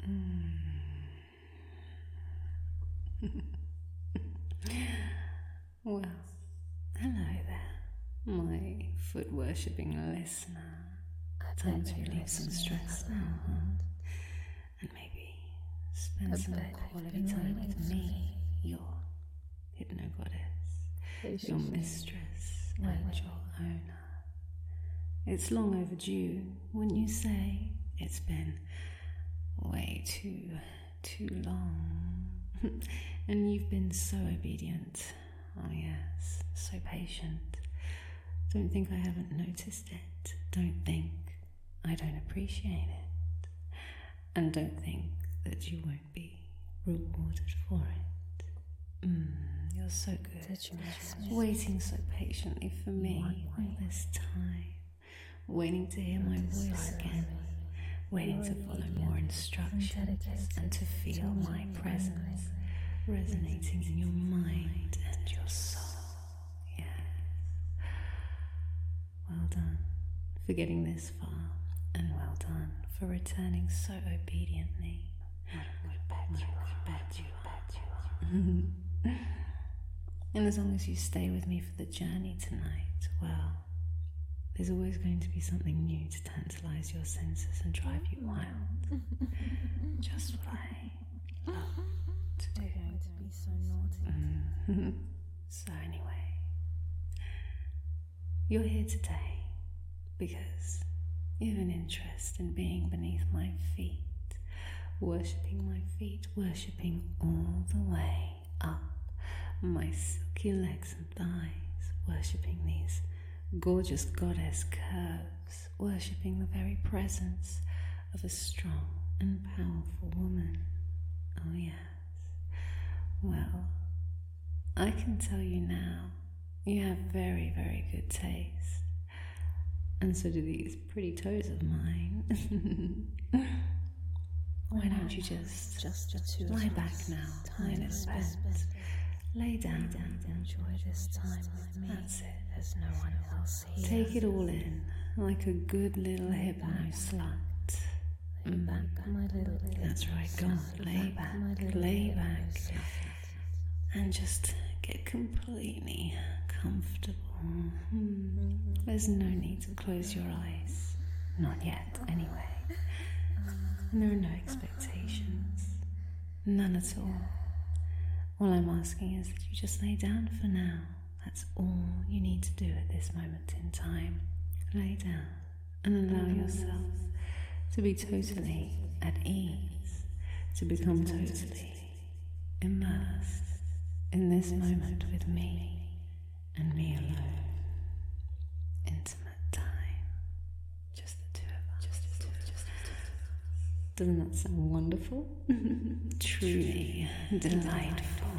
Well, hello there, my foot-worshipping listener. Time to relieve some stress now, huh? And maybe spend some quality time with me, your hypno-goddess, your mistress, and your owner. It's long overdue, wouldn't you say? It's been way too long. And you've been so obedient. Oh yes, so patient. Don't think I haven't noticed it. Don't think I don't appreciate it. And don't think that you won't be rewarded for it. You're so good. Waiting so patiently for me all this time. Waiting to hear my voice again. Waiting to follow more instructions and to feel my presence resonating in your mind and your soul. Yes. Well done for getting this far, and well done for returning so obediently. I bet you are. And as long as you stay with me for the journey tonight, well, there's always going to be something new to tantalize your senses and drive you wild. Just what I love to do. I'm going to be so naughty. So anyway, you're here today because you have an interest in being beneath my feet, worshipping my feet, worshipping all the way up my silky legs and thighs, worshipping these gorgeous goddess curves, worshipping the very presence of a strong and powerful woman. Oh yes. Well, I can tell you now, you have very, very good taste. And so do these pretty toes of mine. Why don't you just lie back now, lie in a bed, lay down and enjoy this time with me. That's it. There's no one else here. Take it all in, like a good little hypno slut. That's right, go on, lay back, and just get completely comfortable. There's no need to close your eyes, not yet, anyway. And there are no expectations, none at all. All I'm asking is that you just lay down for now. That's all you need to do at this moment in time. Lay down and allow yourself to be totally at ease, to become totally immersed in this moment with me and me alone. Intimate time. Just the two of us. Doesn't that sound wonderful? Truly delightful.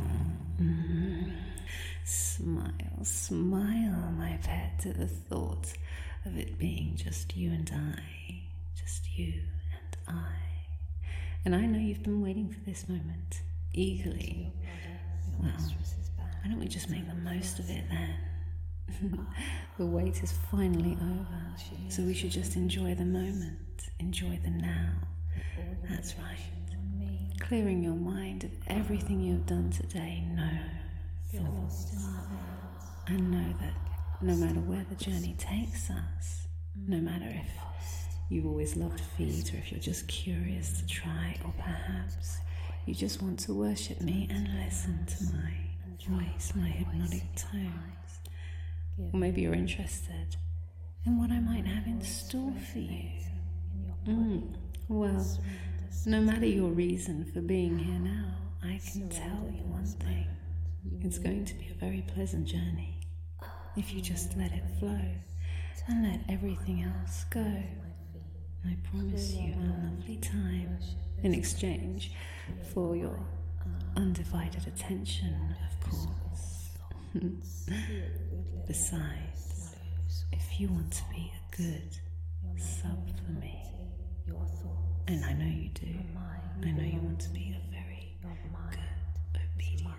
Smile, smile, my pet, at the thought of it being just you and I. Just you and I. And I know you've been waiting for this moment, eagerly. Well, why don't we just make the most of it then? The wait is finally over, so we should just enjoy the moment, enjoy the now. That's right. Clearing your mind of everything you have done today, no thoughts. And know that no matter where the journey takes us, no matter if you've always loved feet, or if you're just curious to try, or perhaps you just want to worship me and listen to my voice, my hypnotic tones. Or maybe you're interested in what I might have in store for you. Well, no matter your reason for being here now, I can tell you one thing. It's going to be a very pleasant journey if you just let it flow and let everything else go. I promise you a lovely time in exchange for your undivided attention, of course. Besides, if you want to be a good sub for me, and I know you do, I know you want to be a very good, obedient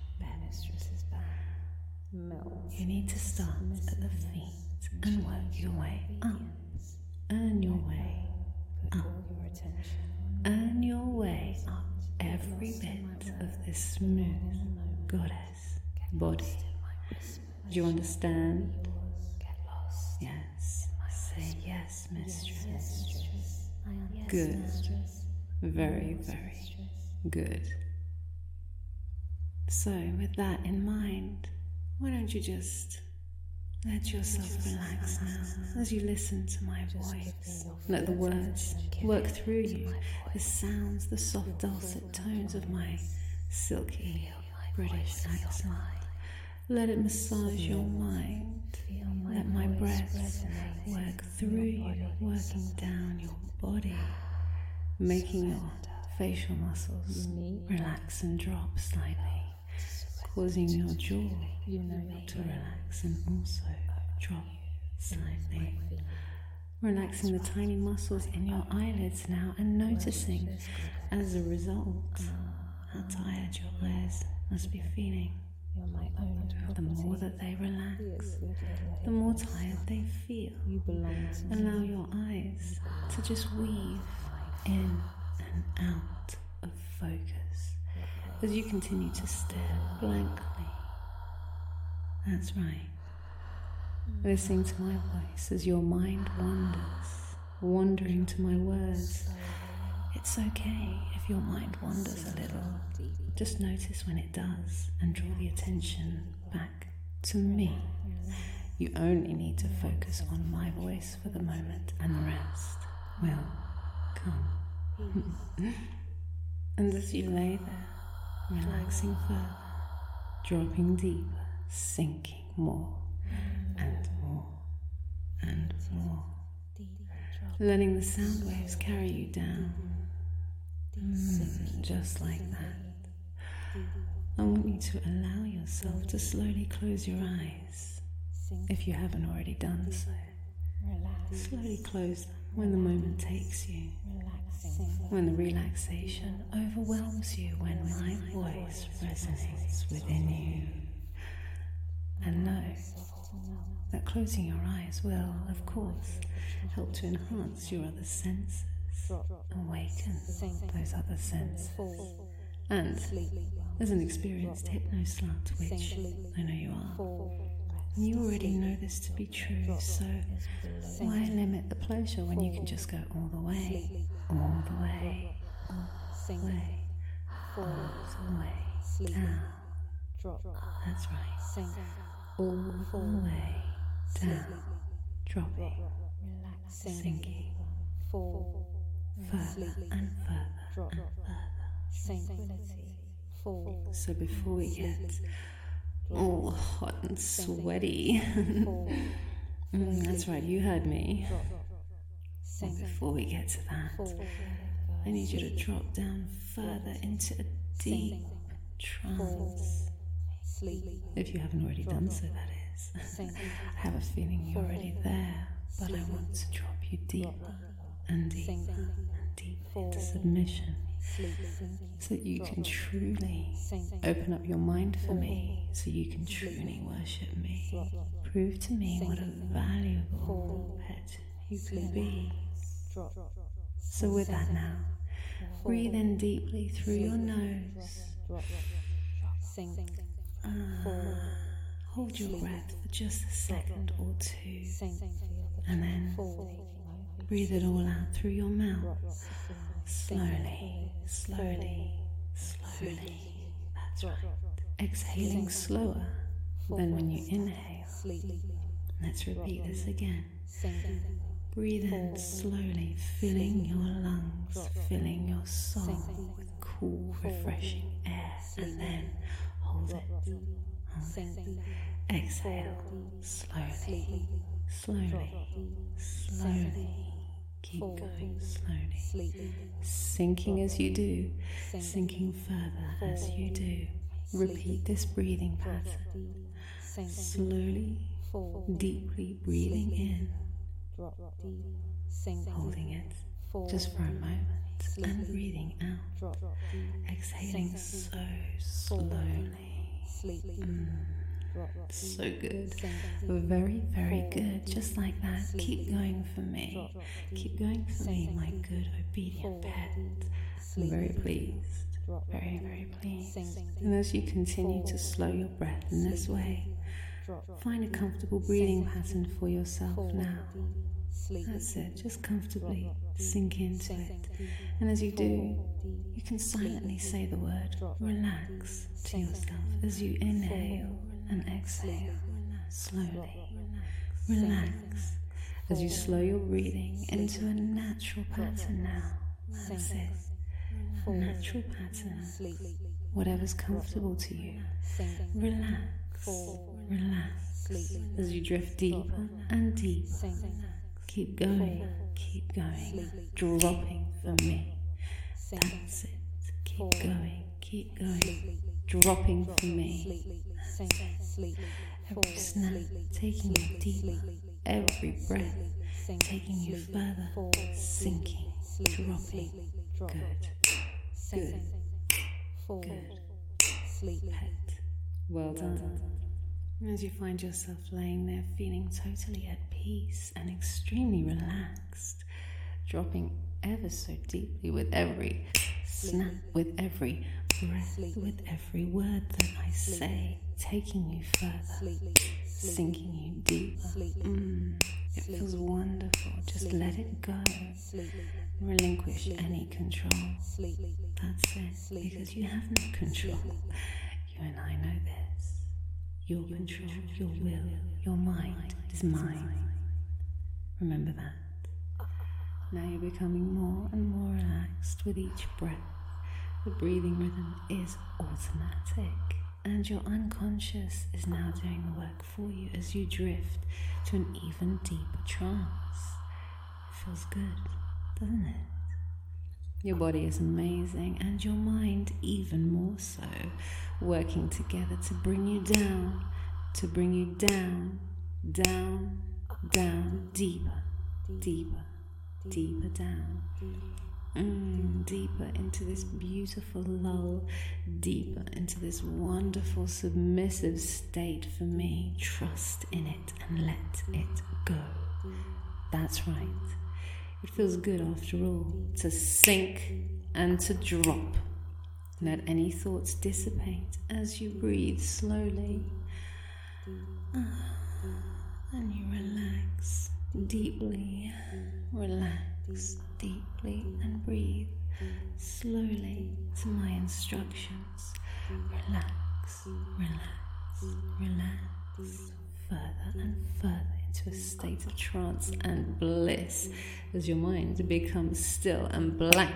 you need to start at the feet and work your way up. Earn your way up. earn your way up every bit of this smooth goddess body. Do you understand? Yes. Say yes, mistress. Good. Very, very good. So, with that in mind, why don't you just let yourself relax now as you listen to my voice. Let the words work through you, the sounds, the soft dulcet tones of my silky British accent. Let it massage your mind. Let my breath work through you, working down your body, making your facial muscles relax and drop slightly, causing your jaw to relax and also drop slightly. Relaxing the tiny muscles in your eyelids now and noticing as a result how tired your eyes must be feeling. The more that they relax, the more tired they feel. Allow your eyes to just weave in and out of focus as you continue to stare blankly. That's right. Listening to my voice as your mind wanders, wandering to my words. It's okay if your mind wanders a little. Just notice when it does and draw the attention back to me. You only need to focus on my voice for the moment, and the rest will come. And as you lay there, relaxing further, dropping deeper, sinking more and more and more, letting the sound waves carry you down, just like that. I want you to allow yourself to slowly close your eyes, if you haven't already done so. Slowly close them when the moment takes you, when the relaxation overwhelms you, when my voice resonates within you. And know that closing your eyes will, of course, help to enhance your other senses, awaken those other senses. And as an experienced hypno-slut, which I know you are, you already know this to be true, so why limit the pleasure when you can just go all the way, all the way, all the way, all the way, down. That's right. All the way down, dropping, sinking, further and further and further. So before we get all hot and sweaty, that's right, you heard me. Before we get to that, I need you to drop down further into a deep trance. If you haven't already done so, that is. I have a feeling you're already there, but I want to drop you deeper and deeper and deeper into submission, so that you can truly open up your mind for me, so you can truly worship me. Prove to me what a valuable pet you could be. So with that now, breathe in deeply through your nose. Hold your breath for just a second or two, and then breathe it all out through your mouth. Slowly, slowly, slowly. That's right. Exhaling slower than when you inhale. Let's repeat this again. Breathe in slowly, filling your lungs, filling your soul with cool, refreshing air, and then hold it. Hold it. Exhale slowly, slowly, slowly. Keep going slowly, sinking as you do, sinking further as you do. Repeat this breathing pattern. Slowly, deeply breathing in, holding it just for a moment, and breathing out, exhaling so slowly. So good. Very, very good. Just like that. Keep going for me. Keep going for me, my good, obedient pet. I'm very pleased. Very, very pleased. And as you continue to slow your breath in this way, find a comfortable breathing pattern for yourself now. That's it, just comfortably sink into it. And as you do, you can silently say the word relax to yourself as you inhale and exhale slowly. Relax as you slow your breathing into a natural pattern now. That's it. A natural pattern. Whatever's comfortable to you. Relax. Relax as you drift deeper and deeper. Keep going, dropping for me. That's it. Keep going, dropping for me. That's it. Every snap taking you deeper, every breath taking you further, sinking, dropping. Good. Pet. Well done. As you find yourself laying there feeling totally at peace and extremely relaxed, dropping ever so deeply with every snap, with every breath, with every word that I say, taking you further, sinking you deeper. It feels wonderful. Just let it go. Relinquish any control. That's it, because you have no control. You and I know this. Your control, your will, your mind is mine. Remember that. Now you're becoming more and more relaxed with each breath. The breathing rhythm is automatic, and your unconscious is now doing the work for you as you drift to an even deeper trance. It feels good, doesn't it? Your body is amazing, and your mind even more so, working together to bring you down, down, deeper down. Deeper into this beautiful lull, deeper into this wonderful submissive state for me. Trust in it and let it go. That's right. It feels good after all to sink and to drop. Let any thoughts dissipate as you breathe slowly. And you relax deeply. Relax deeply and breathe slowly to my instructions. Relax, further and further into a state of trance and bliss as your mind becomes still and blank.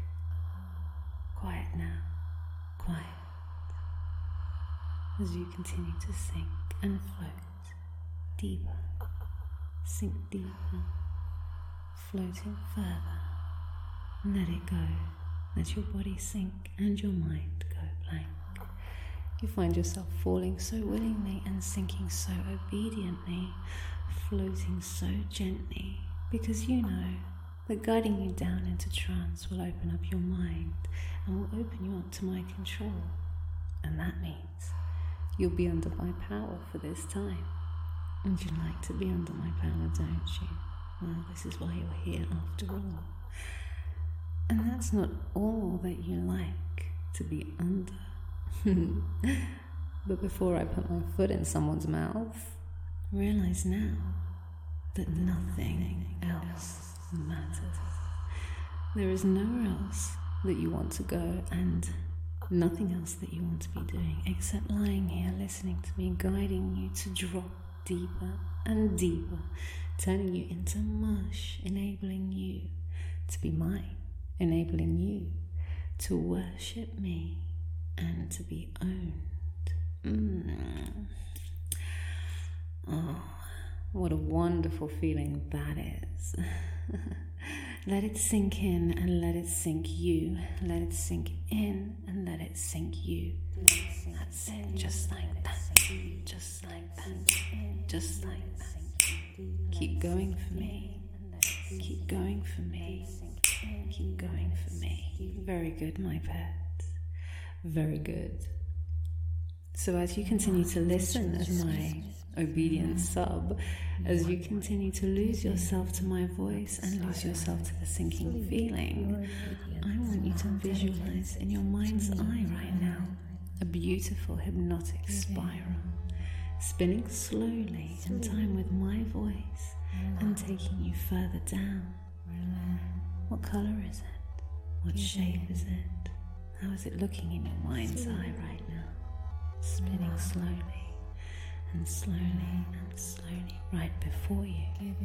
Quiet now, quiet, as you continue to sink and float deeper, sink deeper, floating further. Let it go. Let your body sink and your mind go blank. You find yourself falling so willingly and sinking so obediently, floating so gently, because you know that guiding you down into trance will open up your mind and will open you up to my control. And that means you'll be under my power for this time. And you like to be under my power, don't you? Well, this is why you're here after all. And that's not all that you like to be under. But before I put my foot in someone's mouth, realize now that nothing else matters. There is nowhere else that you want to go and nothing else that you want to be doing except lying here listening to me, guiding you to drop deeper and deeper, turning you into mush, enabling you to be mine, enabling you to worship me and to be owned. Oh, what a wonderful feeling that is. Let it sink in and let it sink you. Let it sink in and let it sink you. That's it, just like that. Just like that. Just like that. Keep going for me. Keep going for me. Keep going for me. Very good, my pet. Very good. So as you continue to listen as my obedient sub, as you continue to lose yourself to my voice and lose yourself to the sinking feeling, I want you to visualize in your mind's eye right now a beautiful hypnotic spiral, spinning slowly in time with my voice and taking you further down. What color is it? What shape is it? How is it looking in your mind's eye right now? Spinning slowly and slowly and slowly right before you.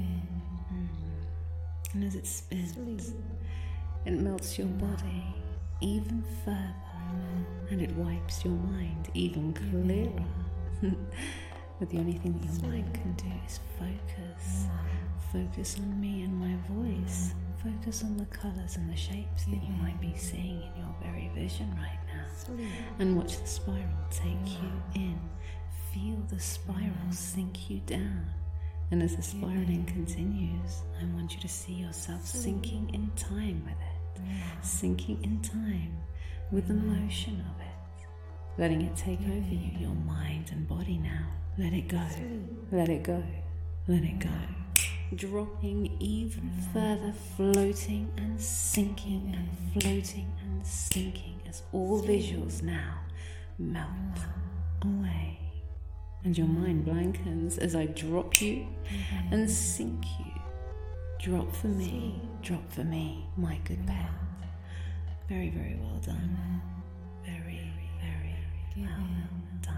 And as it spins, it melts your body even further, and it wipes your mind even clearer. But the only thing that your mind can do is focus. Focus on me and my voice. Focus on the colours and the shapes that you might be seeing in your very vision right now. And watch the spiral take you in. Feel the spiral sink you down. And as the spiraling continues, I want you to see yourself sinking in time with it. Sinking in time with the motion of it. Letting it take over you, your mind and body now. Let it go. Let it go. Let it go. Dropping even further, floating and sinking and floating and sinking as all visuals now melt away. And your mind blankens as I drop you and sink you. Drop for me, my good pet. Very, very well done. Very, very well done.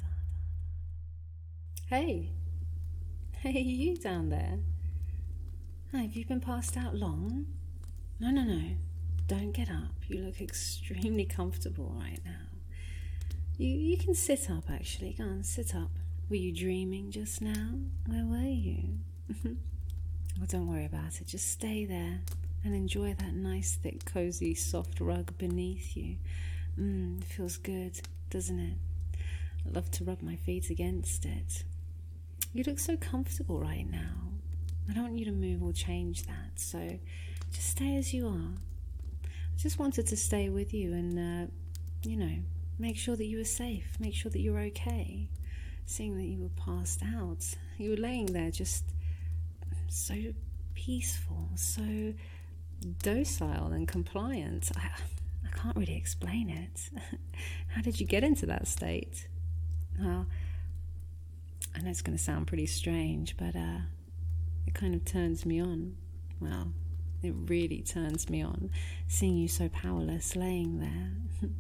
Hey, you down there. Have you been passed out long? No. Don't get up. You look extremely comfortable right now. You can sit up, actually. Go on, sit up. Were you dreaming just now? Where were you? Well, don't worry about it. Just stay there and enjoy that nice, thick, cozy, soft rug beneath you. It feels good, doesn't it? I love to rub my feet against it. You look so comfortable right now. I don't want you to move or change that, so just stay as you are. I just wanted to stay with you and, make sure that you were safe, make sure that you were okay. Seeing that you were passed out, you were laying there just so peaceful, so docile and compliant. I can't really explain it. How did you get into that state? Well, I know it's going to sound pretty strange, but it kind of turns me on. Well, it really turns me on, seeing you so powerless laying there.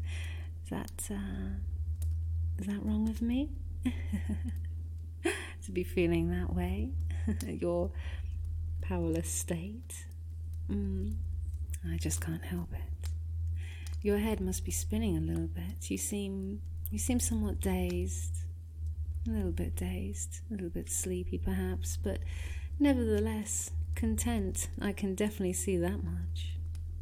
Is that wrong of me? To be feeling that way? Your powerless state? I just can't help it. Your head must be spinning a little bit. You seem somewhat dazed. A little bit sleepy perhaps, but nevertheless content. I can definitely see that much.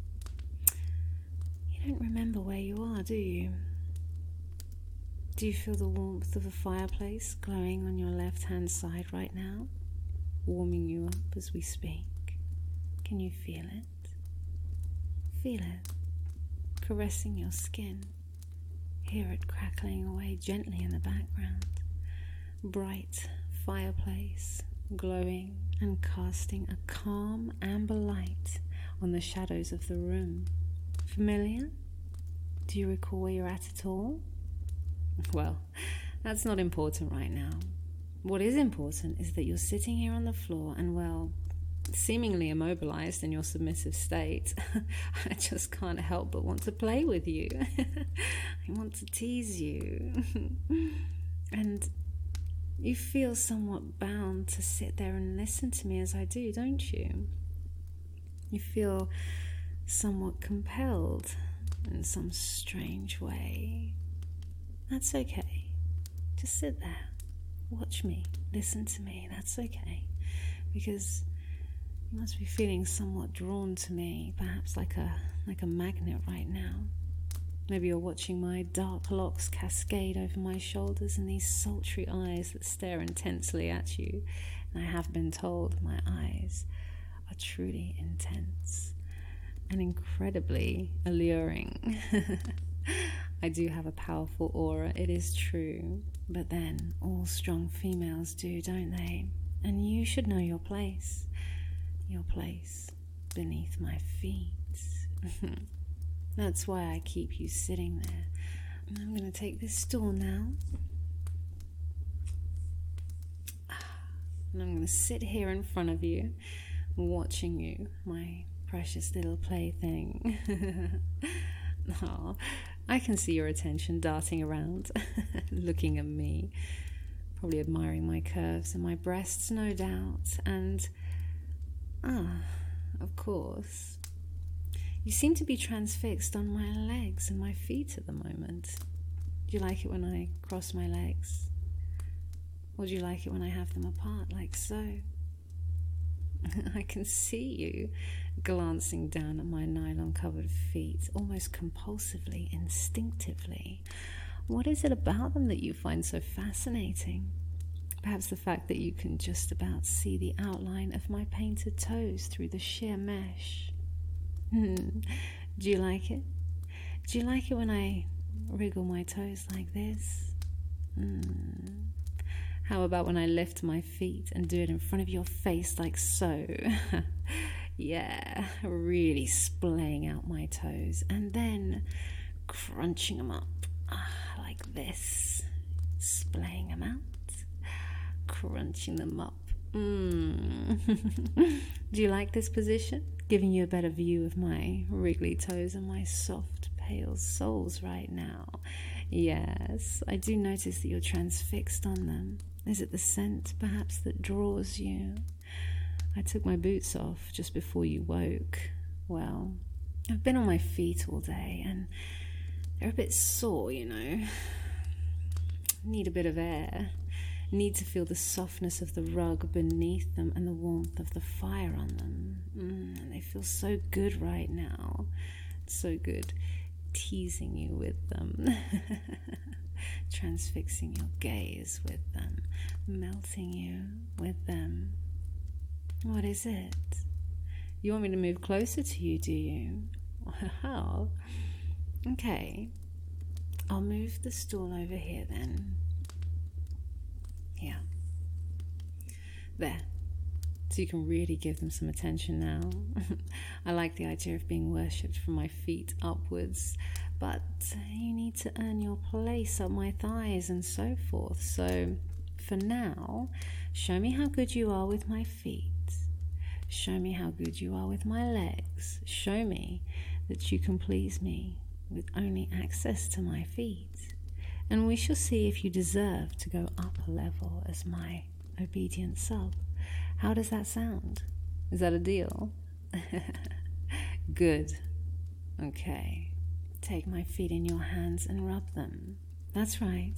You don't remember where you are, do you? Do you feel the warmth of a fireplace glowing on your left-hand side right now, warming you up as we speak? Can you feel it? Feel it, caressing your skin. Hear it crackling away gently in the background. Bright fireplace, glowing and casting a calm amber light on the shadows of the room. Familiar? Do you recall where you're at all? Well, that's not important right now. What is important is that you're sitting here on the floor and, well, seemingly immobilized in your submissive state. I just can't help but want to play with you. I want to tease you. And you feel somewhat bound to sit there and listen to me as I do, don't you? You feel somewhat compelled in some strange way. That's okay. Just sit there. Watch me. Listen to me. That's okay. Because you must be feeling somewhat drawn to me, perhaps like a magnet right now. Maybe you're watching my dark locks cascade over my shoulders and these sultry eyes that stare intensely at you. And I have been told my eyes are truly intense and incredibly alluring. I do have a powerful aura, it is true. But then, all strong females do, don't they? And you should know your place. Your place beneath my feet. That's why I keep you sitting there. And I'm going to take this stool now. And I'm going to sit here in front of you, watching you, my precious little plaything. Oh, I can see your attention darting around, looking at me, probably admiring my curves and my breasts, no doubt. And, of course, you seem to be transfixed on my legs and my feet at the moment. Do you like it when I cross my legs? Or do you like it when I have them apart, like so? I can see you glancing down at my nylon-covered feet, almost compulsively, instinctively. What is it about them that you find so fascinating? Perhaps the fact that you can just about see the outline of my painted toes through the sheer mesh. Do you like it? Do you like it when I wriggle my toes like this? How about when I lift my feet and do it in front of your face like so? Yeah, really splaying out my toes and then crunching them up like this. Splaying them out, crunching them up. Do you like this position? Giving you a better view of my wriggly toes and my soft, pale soles right now. Yes, I do notice that you're transfixed on them. Is it the scent, perhaps, that draws you? I took my boots off just before you woke. Well, I've been on my feet all day, and they're a bit sore, you know. Need a bit of air. Need to feel the softness of the rug beneath them and the warmth of the fire on them. And they feel so good right now. So good. Teasing you with them. Transfixing your gaze with them. Melting you with them. What is it? You want me to move closer to you, do you? Well, okay. I'll move the stool over here then. Yeah. There. So you can really give them some attention now. I like the idea of being worshipped from my feet upwards, but you need to earn your place up my thighs and so forth. So for now, show me how good you are with my feet. Show me how good you are with my legs. Show me that you can please me with only access to my feet. And we shall see if you deserve to go up a level as my obedient sub. How does that sound? Is that a deal? Good. Okay. Take my feet in your hands and rub them. That's right.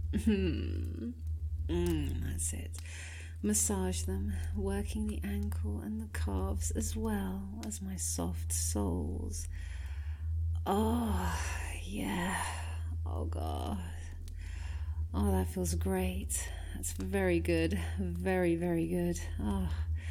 That's it. Massage them, working the ankle and the calves as well as my soft soles. Oh, yeah. Oh, God. Oh, that feels great. That's very good. Very, very good. Oh,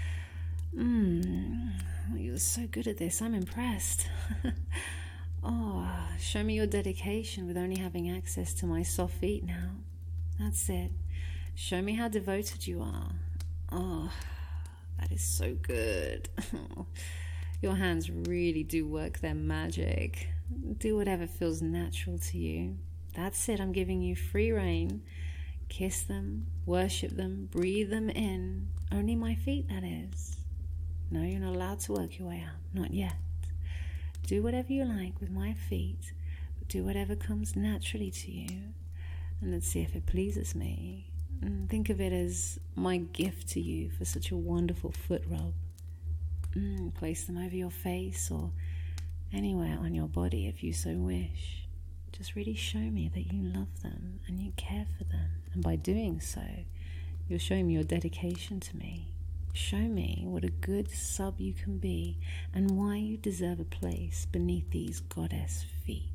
you're so good at this. I'm impressed. Oh, show me your dedication with only having access to my soft feet now. That's it. Show me how devoted you are. Oh, that is so good. Your hands really do work their magic. Do whatever feels natural to you. That's it. I'm giving you free rein. Kiss them, worship them, breathe them in. Only my feet, that is. No, you're not allowed to work your way out. Not yet. Do whatever you like with my feet. But do whatever comes naturally to you. And let's see if it pleases me. And think of it as my gift to you for such a wonderful foot rub. Place them over your face or anywhere on your body if you so wish. Just really show me that you love them and you care for them. And by doing so, you're showing me your dedication to me. Show me what a good sub you can be and why you deserve a place beneath these goddess feet.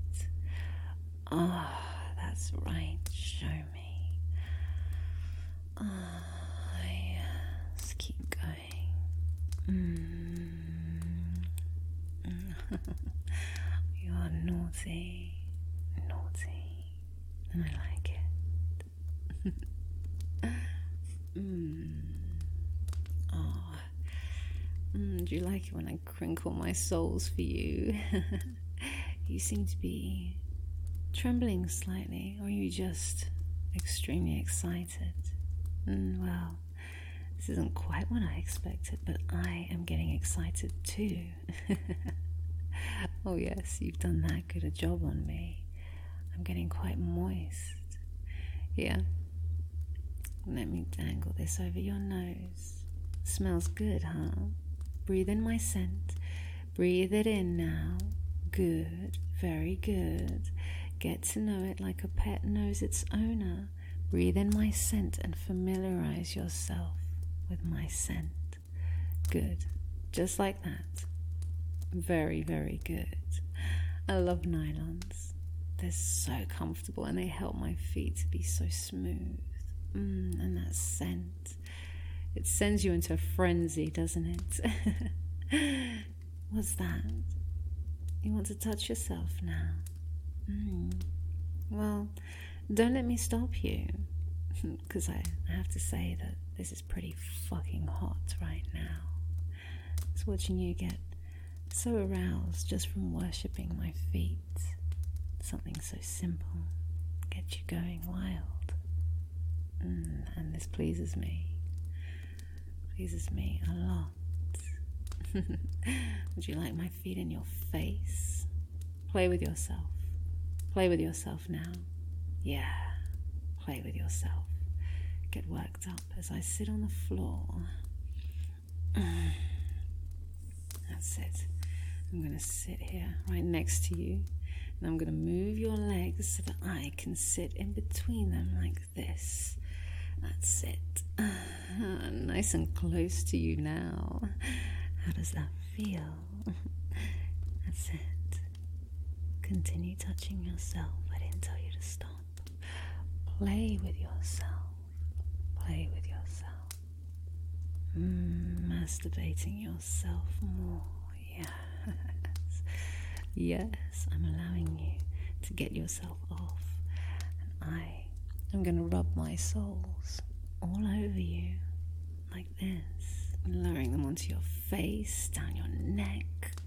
That's right. Show me. Yes. Keep going. You are naughty. And I like it. Do you like it when I crinkle my soles for you? You seem to be trembling slightly, or are you just extremely excited? Well, this isn't quite what I expected, but I am getting excited too. Oh yes, you've done that good a job on me. I'm getting quite moist. Yeah. Let me dangle this over your nose. Smells good, huh? Breathe in my scent. Breathe it in now. Good. Very good. Get to know it like a pet knows its owner. Breathe in my scent and familiarize yourself with my scent. Good. Just like that. Very, very good. I love nylons. They're so comfortable and they help my feet to be so smooth. And that scent. It sends you into a frenzy, doesn't it? What's that? You want to touch yourself now? Well, don't let me stop you. Because I have to say that this is pretty fucking hot right now. It's watching you get so aroused just from worshipping my feet. Something so simple. Get you going wild. And this pleases me. Pleases me a lot. Would you like my feet in your face? Play with yourself. Play with yourself now. Yeah, play with yourself. Get worked up as I sit on the floor. That's it. I'm going to sit here right next to you. And I'm going to move your legs so that I can sit in between them like this. That's it. Nice and close to you now. How does that feel? That's it. Continue touching yourself. I didn't tell you to stop. Play with yourself. Play with yourself. Masturbating yourself more. Yes. Yes, I'm allowing you to get yourself off. And I'm going to rub my soles all over you like this, lowering them onto your face, down your neck,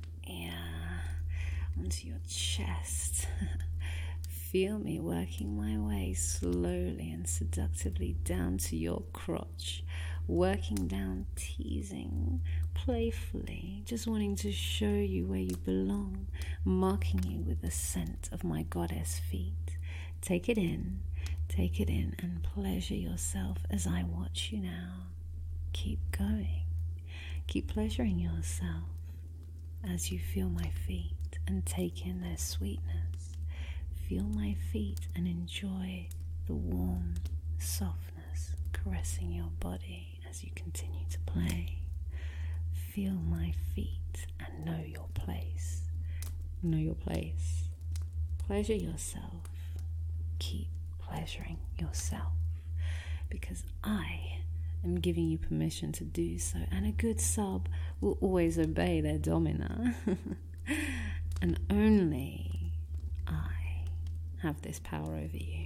onto your chest. Feel me working my way slowly and seductively down to your crotch, working down, teasing, playfully, just wanting to show you where you belong, marking you with the scent of my goddess feet. Take it in, and pleasure yourself as I watch you now. Keep going. Keep pleasuring yourself as you feel my feet and take in their sweetness. Feel my feet and enjoy the warm softness caressing your body as you continue to play. Feel my feet and know your place. Know your place. Pleasure yourself. Keep pleasuring yourself, because I am giving you permission to do so, and a good sub will always obey their domina. And only I have this power over you.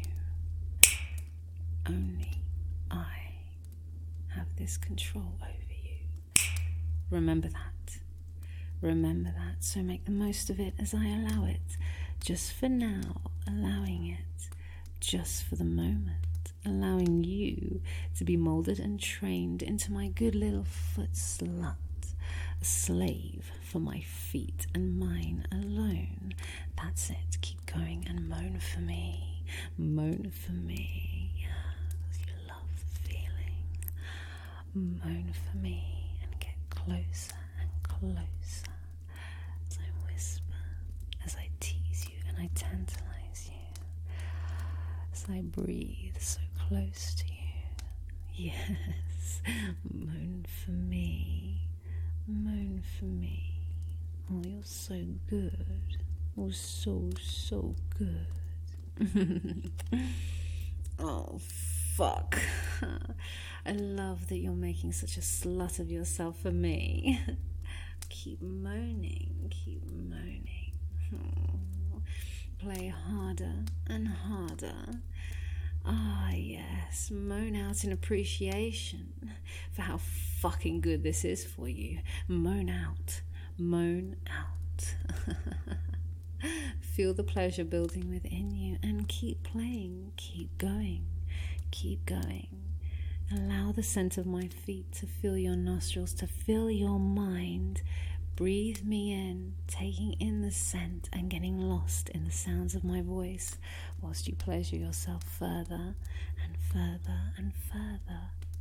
Only I have this control over you. Remember that. Remember that. So make the most of it as I allow it. Just for now, allowing it. Just for the moment, allowing you to be molded and trained into my good little foot slut, a slave for my feet and mine alone. That's it. Keep going and moan for me. Moan for me. You love the feeling. Moan for me and get closer and closer as I whisper, as I tease you and I tantalize you. As I breathe so close to you. Yes, moan for me. Moan for me. Oh, you're so good. Oh, so, so good. Oh, fuck. I love that you're making such a slut of yourself for me. Keep moaning, keep moaning. Oh. Play harder and harder. Ah, yes, moan out in appreciation for how fucking good this is for you. Moan out, moan out. Feel the pleasure building within you and keep playing, keep going, keep going. Allow the scent of my feet to fill your nostrils, to fill your mind. Breathe me in, taking in the scent and getting lost in the sounds of my voice whilst you pleasure yourself further and further and further.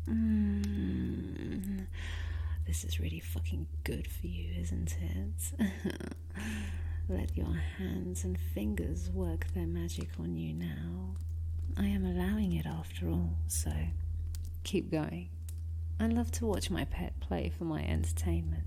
This is really fucking good for you, isn't it? Let your hands and fingers work their magic on you now. I am allowing it after all, so keep going. I love to watch my pet play for my entertainment.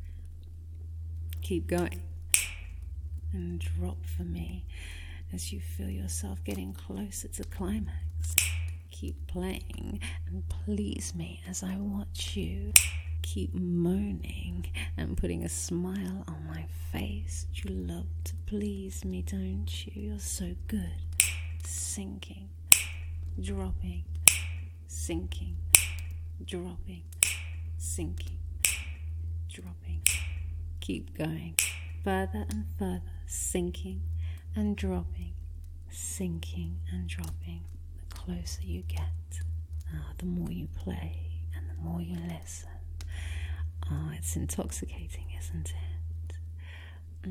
Keep going and drop for me as you feel yourself getting closer to climax. Keep playing and please me as I watch you. Keep moaning and putting a smile on my face. You love to please me, don't you? You're so good. Sinking, dropping, sinking, dropping, sinking, dropping. Keep going further and further, sinking and dropping, sinking and dropping. The closer you get, the more you play and the more you listen. Oh, it's intoxicating, isn't it?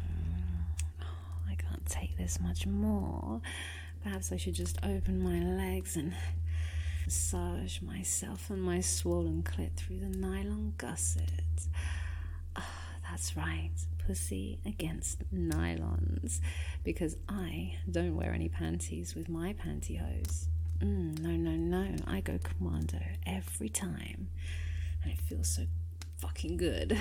I can't take this much more. Perhaps I should just open my legs and massage myself and my swollen clit through the nylon gusset. That's right, pussy against nylons, because I don't wear any panties with my pantyhose. No, I go commando every time, and it feels so fucking good.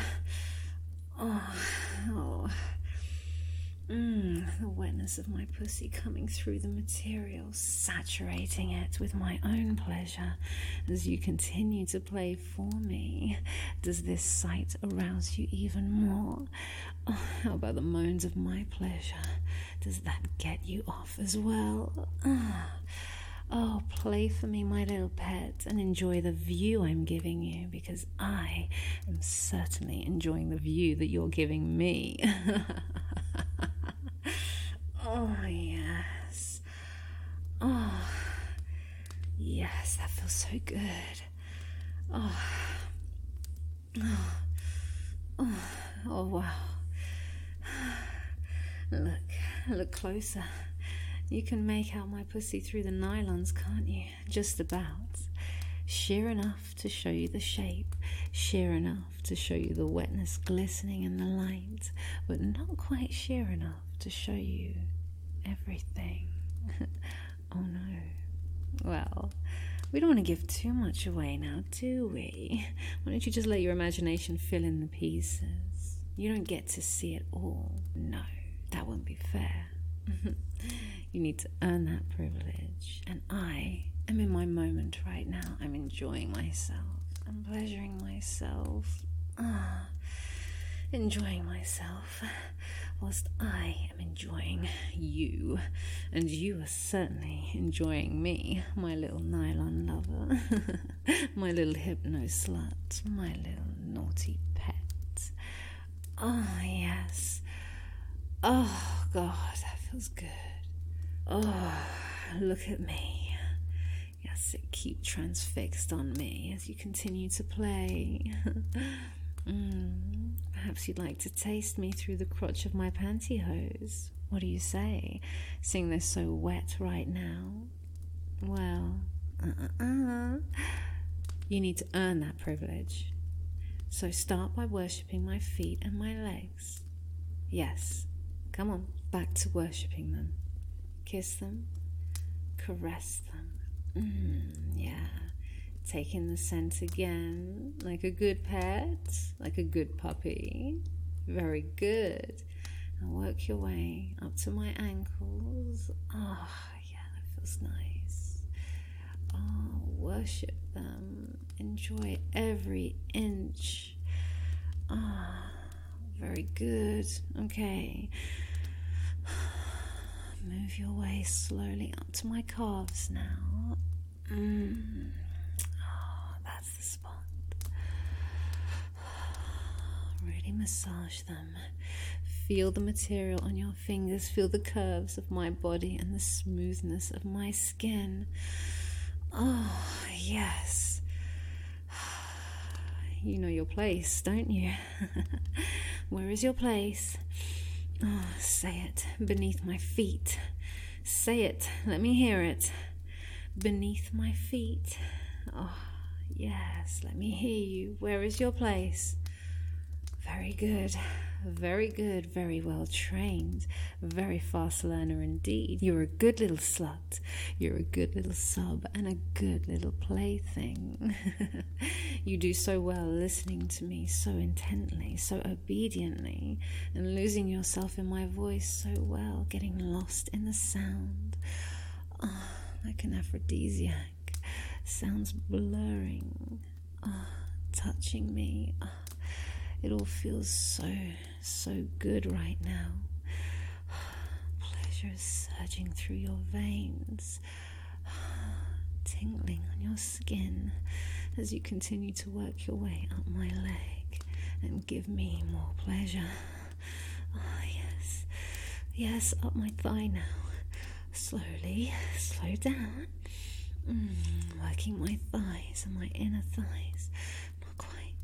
The wetness of my pussy coming through the material, saturating it with my own pleasure as you continue to play for me. Does this sight arouse you even more? How about the moans of my pleasure? Does that get you off as well? Play for me, my little pet, and enjoy the view I'm giving you, because I am certainly enjoying the view that you're giving me. Oh, yes. Oh, yes, that feels so good. Oh, wow. Look closer. You can make out my pussy through the nylons, can't you? Just about. Sheer enough to show you the shape, sheer enough to show you the wetness glistening in the light, but not quite sheer enough to show you everything. Oh no. Well, we don't want to give too much away now, do we? Why don't you just let your imagination fill in the pieces? You don't get to see it all. No, that wouldn't be fair. You need to earn that privilege, and I am in my moment right now. I'm enjoying myself. I'm pleasuring myself. Enjoying myself whilst I am enjoying you, and you are certainly enjoying me, my little nylon lover, my little hypno slut, my little naughty pet. Oh yes. Oh God, that feels good. Oh, look at me. Yes, it keeps transfixed on me as you continue to play. Perhaps you'd like to taste me through the crotch of my pantyhose. What do you say? Seeing they're so wet right now? Well, you need to earn that privilege. So start by worshipping my feet and my legs. Yes, come on, back to worshipping them. Kiss them, caress them. Yeah. Take in the scent again, like a good pet, like a good puppy. Very good. And work your way up to my ankles. Oh, yeah, that feels nice. Oh, worship them. Enjoy every inch. Ah, very good. Okay. Move your way slowly up to my calves now. That's the spot. Really massage them. Feel the material on your fingers. Feel the curves of my body and the smoothness of my skin. Oh, yes. You know your place, don't you? Where is your place? Oh, say it. Beneath my feet. Say it. Let me hear it. Beneath my feet. Oh, yes. Let me hear you. Where is your place? Very good. Very good. Very well trained. Very fast learner indeed. You're a good little slut. You're a good little sub and a good little plaything. You do so well listening to me so intently, so obediently, and losing yourself in my voice so well, getting lost in the sound. Oh, like an aphrodisiac. Sounds blurring. Oh, touching me. Oh, it all feels so good right now. Pleasure is surging through your veins, tingling on your skin as you continue to work your way up my leg and give me more pleasure. Oh, yes. Yes, up my thigh now. Slowly, slow down. Working my thighs and my inner thighs. Not quite.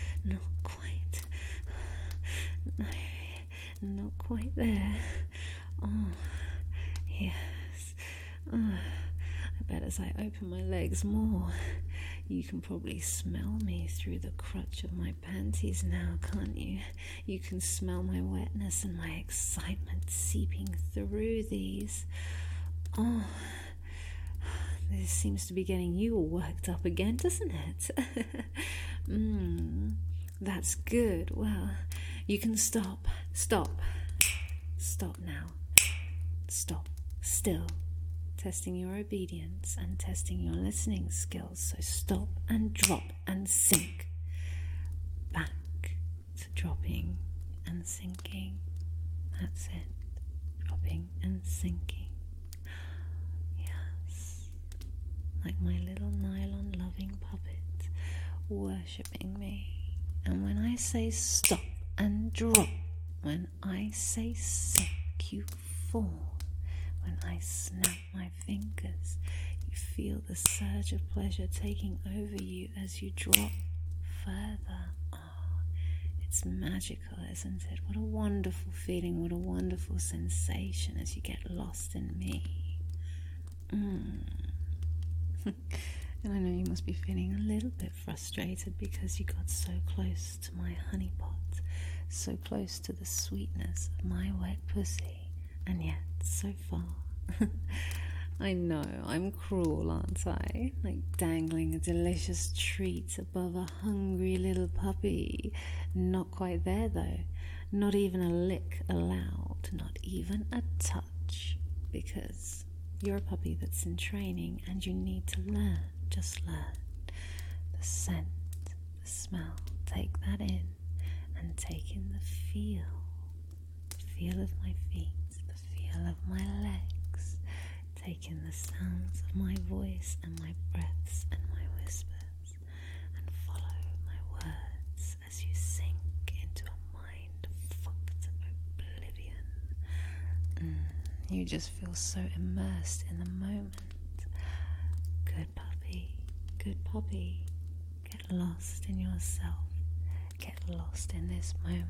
No, not quite there. Oh, yes. I bet as I open my legs more, you can probably smell me through the crotch of my panties now, can't you? You can smell my wetness and my excitement seeping through these. Oh, this seems to be getting you all worked up again, doesn't it? That's good. Well, you can stop now. Stop, still. Testing your obedience and testing your listening skills. So stop and drop and sink. Back to dropping and sinking. That's it. Dropping and sinking. Yes. Like my little nylon loving puppet worshipping me. And when I say stop and drop, when I say sink, you fall. When I snap my fingers, you feel the surge of pleasure taking over you as you drop further. Oh, it's magical, isn't it? What a wonderful feeling, what a wonderful sensation as you get lost in me. And I know you must be feeling a little bit frustrated because you got so close to my honey pot, so close to the sweetness of my wet pussy, and yet so far. I know, I'm cruel, aren't I? Like dangling a delicious treat above a hungry little puppy. Not quite there though. Not even a lick allowed, not even a touch, because you're a puppy that's in training and you need to learn. Just learn the scent, the smell. Take that in and take in the feel of my feet, the feel of my legs. Take in the sounds of my voice and my breaths and my whispers, and follow my words as you sink into a mind-fucked oblivion. You just feel so immersed in the moment. Good puppy, get lost in yourself, get lost in this moment.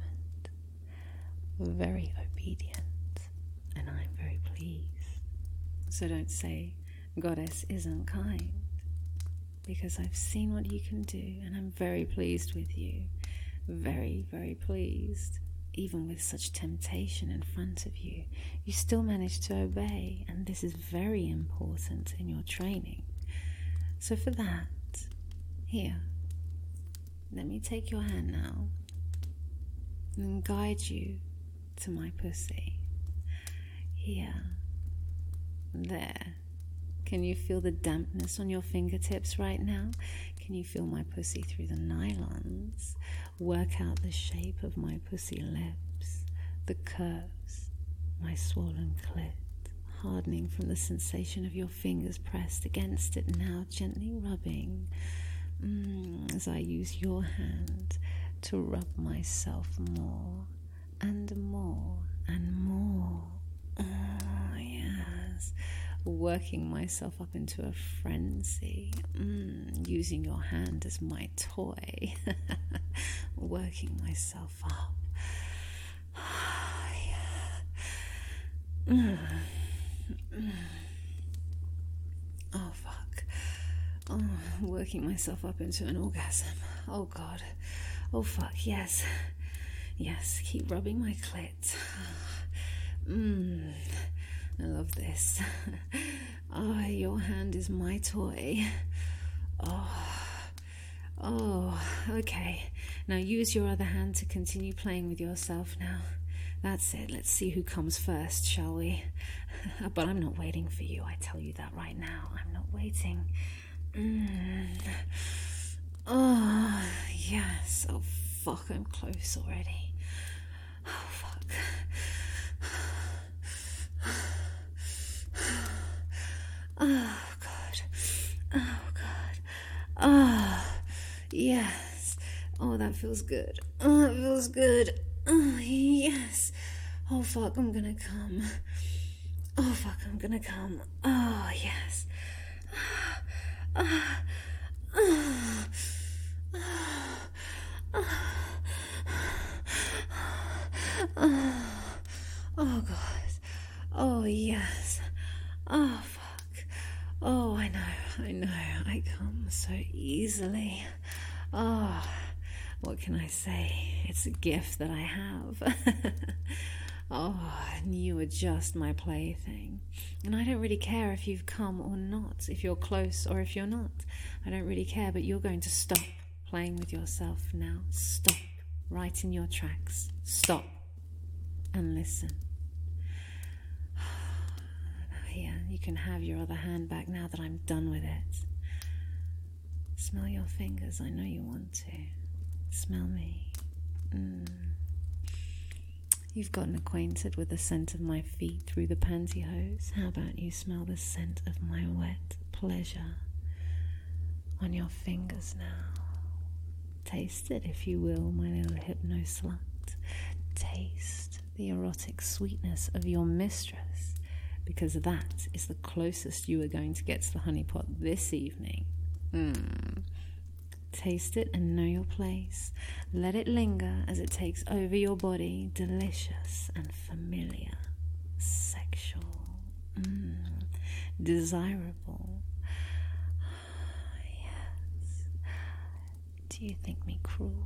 Very obedient, and I'm very pleased. So don't say Goddess isn't kind, because I've seen what you can do, and I'm very pleased with you. Very, very pleased. Even with such temptation in front of you, you still manage to obey, and this is very important in your training. So for that, here, let me take your hand now and guide you to my pussy. Here, there. Can you feel the dampness on your fingertips right now? Can you feel my pussy through the nylons? Work out the shape of my pussy lips, the curves, my swollen clit, hardening from the sensation of your fingers pressed against it, now gently rubbing as I use your hand to rub myself more, and more and more. Oh, yes. Working myself up into a frenzy. Using your hand as my toy. Working myself up. Oh, fuck. Oh, working myself up into an orgasm. Oh, God. Oh, fuck, yes. Yes, keep rubbing my clit. I love this. Oh, your hand is my toy. Oh, okay. Now use your other hand to continue playing with yourself now. That's it. Let's see who comes first, shall we? But I'm not waiting for you. I tell you that right now. I'm not waiting. Oh, yes. Oh, fuck. I'm close already. Oh, fuck. Oh, God. Oh, God. Oh, yes. Oh, that feels good. Oh, it feels good. Oh, yes. Oh, fuck, I'm gonna come. Oh, fuck, I'm gonna come. Oh, yes. Oh, God. Oh, yes. Oh, fuck. Oh, I know. I come so easily. Oh, what can I say? It's a gift that I have. Oh, and you are just my plaything. And I don't really care if you've come or not, if you're close or if you're not. I don't really care, but you're going to stop playing with yourself now. Stop right in your tracks. Stop and listen. Here, you can have your other hand back now that I'm done with it. Smell your fingers, I know you want to. Smell me. You've gotten acquainted with the scent of my feet through the pantyhose. How about you smell the scent of my wet pleasure on your fingers now? Taste it, if you will, my little hypno-slut. Taste the erotic sweetness of your mistress, because that is the closest you are going to get to the honeypot this evening. Taste it and know your place. Let it linger as it takes over your body, delicious and familiar, sexual, desirable. Yes. Do you think me cruel?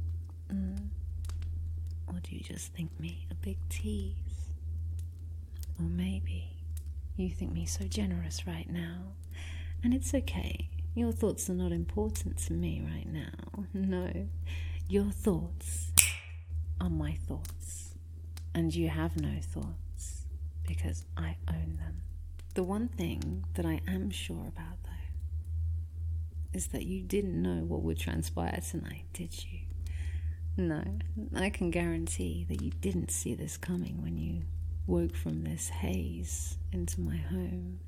Or do you just think me a big tease? Or maybe you think me so generous right now, and it's okay. Your thoughts are not important to me right now. No, your thoughts are my thoughts, and you have no thoughts because I own them. The one thing that I am sure about, though, is that you didn't know what would transpire tonight, did you? No, I can guarantee that you didn't see this coming when you woke from this haze into my home.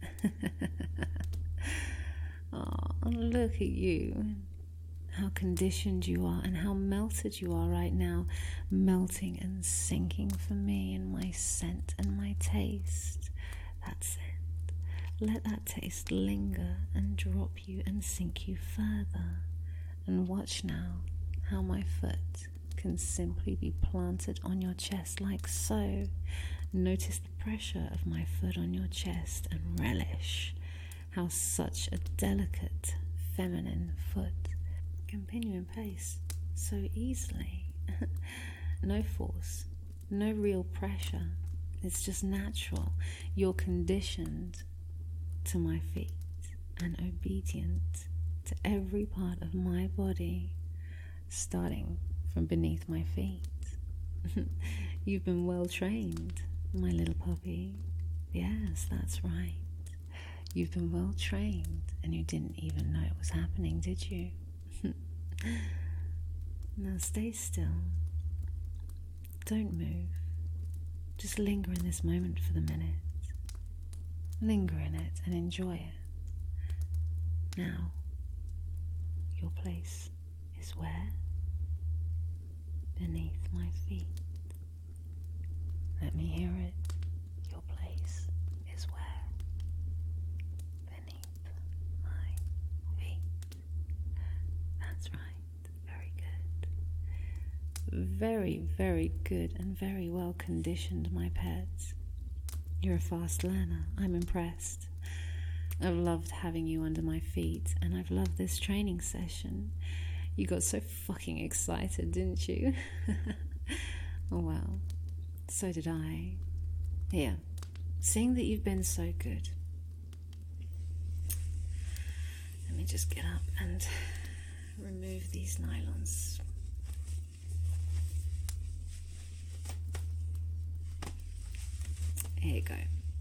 Oh, look at you, how conditioned you are and how melted you are right now, melting and sinking for me in my scent and my taste. That's it. Let that taste linger and drop you and sink you further. And watch now how my foot can simply be planted on your chest like so. Notice the pressure of my foot on your chest and relish how such a delicate, feminine foot can pin you in place so easily. No force, no real pressure. It's just natural. You're conditioned to my feet and obedient to every part of my body, starting from beneath my feet. You've been well trained, my little puppy. Yes, that's right. You've been well trained, and you didn't even know it was happening, did you? Now stay still. Don't move. Just linger in this moment for the minute. Linger in it and enjoy it. Now, your place is where? Beneath my feet. Let me hear it. Your place is where? Beneath my feet. That's right. Very good. Very, very good and very well conditioned, my pets. You're a fast learner. I'm impressed. I've loved having you under my feet, and I've loved this training session. You got so fucking excited, didn't you? Oh well, so did I. Here, seeing that you've been so good, let me just get up and remove these nylons. Here you go.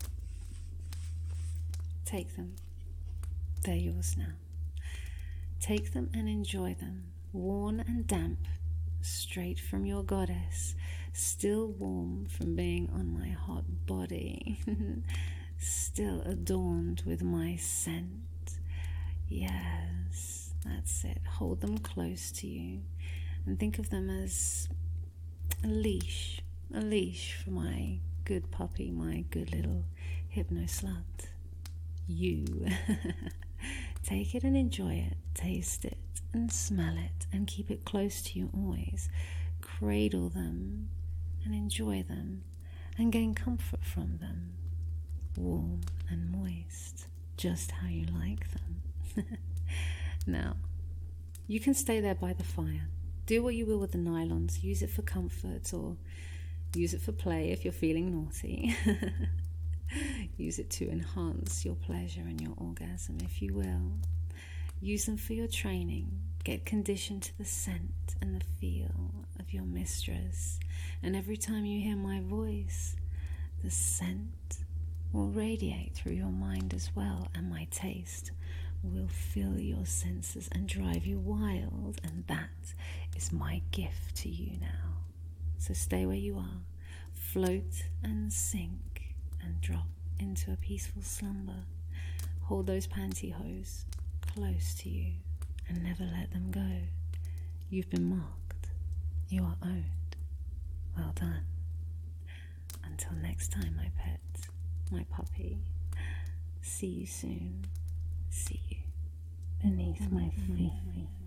Take them. They're yours now. Take them and enjoy them, worn and damp, straight from your goddess, still warm from being on my hot body, still adorned with my scent. Yes, that's it. Hold them close to you and think of them as a leash for my good puppy, my good little hypno slut. You. Take it and enjoy it, taste it and smell it, and keep it close to you always. Cradle them and enjoy them and gain comfort from them. Warm and moist, just how you like them. Now, you can stay there by the fire. Do what you will with the nylons. Use it for comfort or use it for play if you're feeling naughty. Use it to enhance your pleasure and your orgasm, if you will. Use them for your training. Get conditioned to the scent and the feel of your mistress. And every time you hear my voice, the scent will radiate through your mind as well, and my taste will fill your senses and drive you wild. And that is my gift to you now. So stay where you are. Float and sink and drop into a peaceful slumber. Hold those pantyhose close to you and never let them go. You've been marked. You are owned. Well done. Until next time, my pet, my puppy. See you soon. See you beneath my feet.